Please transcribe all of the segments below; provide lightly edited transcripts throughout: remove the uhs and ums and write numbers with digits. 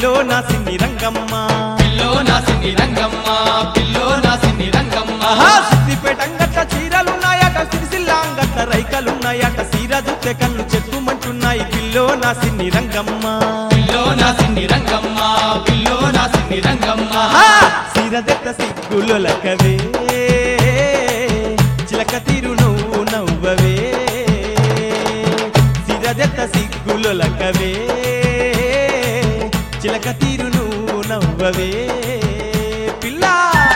pillow నా సిన్ని Rangamma pillow నా సిన్ని రంగమ్మ పిల్లో నా సిన్ని రంగమ్మ సిద్దిపేట అంగట్ల చీరలున్నాయట సిరిసిల్ల అంగట్ల రైకలున్నాయట సీర దుత్తె కళ్ళు చెక్కుమంటున్నాయి పిల్లో నా సిన్ని రంగమ్మ పిల్లో నా సిన్ని రంగమ్మ పిల్లో నా సిన్ని రంగమ్మ సీర దెత్త సిగ్గులొలకవే చిలక తీరు నువ్వు నవ్వవే సీర దెత్త సిగ్గులొలకవే చిలక తీరు నువ్వు నవ్వవే పిల్లా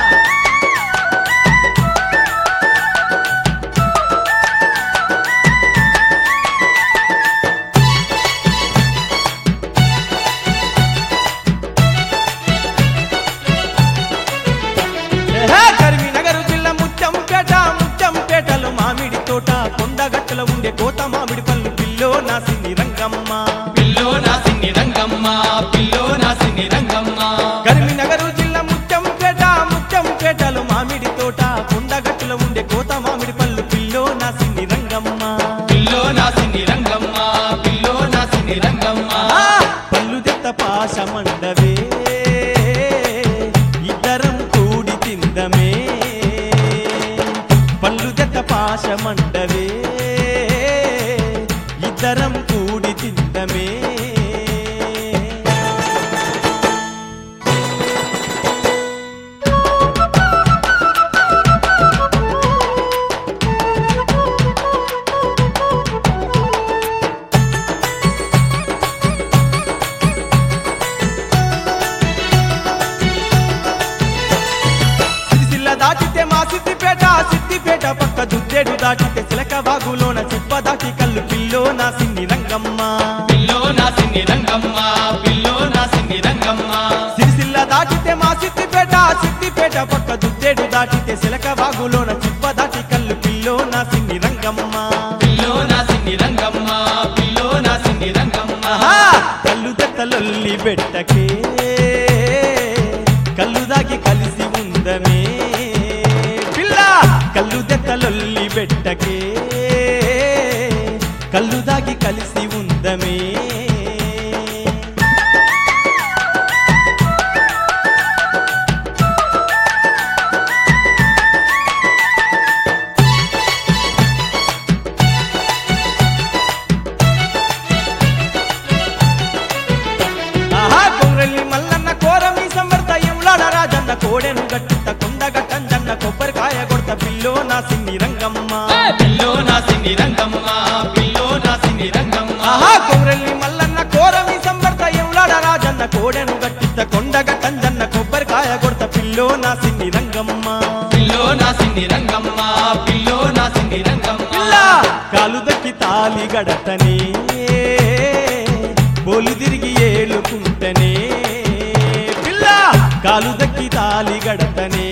కరీంనగర్ జిల్లా ముత్యంపేటలో మామిడి తోట కొండగట్టులో ఉండే కోత మామిడి పళ్ళు పిల్లో నా సిన్ని రంగమ్మ పిల్లో నా సిన్ని రంగమ్మ పిల్లో నా సిన్ని రంగమ్మ కరీంనగర్ జిల్లా ముత్యంపేటలో మామిడి తోట కొండగట్టులో ఉండే కోత మామిడి పళ్ళు పిల్లో నా సిన్ని రంగమ్మ పిల్లో నా సిన్ని రంగమ్మ పిల్లో నా సిన్ని రంగమ్మ పళ్ళు దెత్త పాశమండవే ఇద్దరం కూడి తిందమే పళ్ళు దెత్త పాశమండవే ఇద్దరం కూడి తిందమే దాటితే మా సిద్దిపేట పక్క దుద్దేడు దాటితే సిలక వాగులోన చిప్ప దాటి కళ్ళు పిల్లో నా సిన్ని రంగమ్మ పిల్లో నా సిన్ని రంగమ్మ పిల్లో నా సిన్ని రంగమ్మ సిరిసిల్ల దాటితే మా సిద్దిపేట పక్క దుద్దేడు దాటితే సిలక వాగులోన చిప్ప దాటి కళ్ళు పిల్లో నా సిన్ని రంగమ్మ పిల్లో నా సిన్ని రంగమ్మ పిల్లో నా సిన్ని రంగమ్మ కళ్ళు దెత్తలొల్లి బెట్టకే కళ్ళు దాగి కలిసి ఉందమే కళ్ళు దెత్తలొల్లి బెట్టకే కళ్ళు దాగి కలిసి ఉందమే కొంగ్రెల్లి మల్లన్న కోరమి సంబర్త ఎంలాడ రాజన్న కోడెను గట్టిత కొండగట్టంజన్న కొబ్బరికాయ కొడత పిల్లో నా సిన్ని రంగమ్మ పిల్లో నా సిన్ని రంగమ్మ పిల్లో నా సిన్ని రంగమ్మ కొంగ్రెల్లి మల్లన్న కోరమి సంబర్త ఎంలాడ రాజన్న కోడెను గట్టిత కొండగట్టంజన్న కొబ్బరికాయ కొడత పిల్లో నా సిన్ని రంగమ్మ పిల్లో నా సిన్ని రంగమ్మ పిల్లో నా సిన్ని రంగమ్మ కాలు దక్కి తాలి గడతనే బోలు తిరిగి ఏలుకుంటనే పిల్ల కాలు దక్కి తాలి గడతనే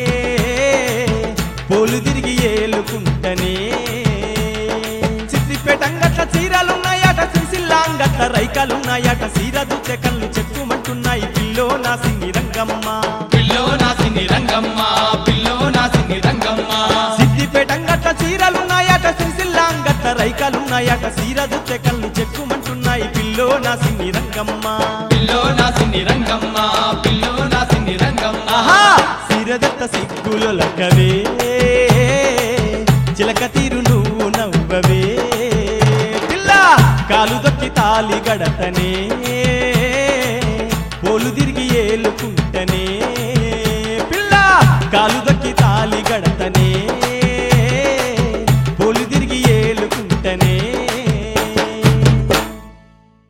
బోలు తిరిగి ఏలుకుంటనే సిద్దిపేట అంగట్ల చీరలున్నాయట సిరిసిల్ల అంగట్ల రైకలున్నాయట సీర దుత్తె కళ్ళు చెక్కుమంటున్నాయి పిల్లో నా సిన్ని రంగమ్మ పిల్లో నా సిన్ని రంగమ్మ పిల్లో నా సిన్ని రంగమ్మ సిద్దిపేట అంగట్ల చీరలున్నాయట సిరిసిల్ల అంగట్ల రైకలున్నాయట సీర దుత్తె కళ్ళు చెక్కుమంటున్నాయి పిల్లో నా సిన్ని రంగమ్మ పిల్లో నా సిన్ని రంగమ్మ పిల్లో నా సిన్ని రంగమ్మ సీరదత్త సిగ్గులొలకవే చిలక తీరు నువ్వు నవ్వవే పిల్ల కాలు దొక్కి తాలి గడతనే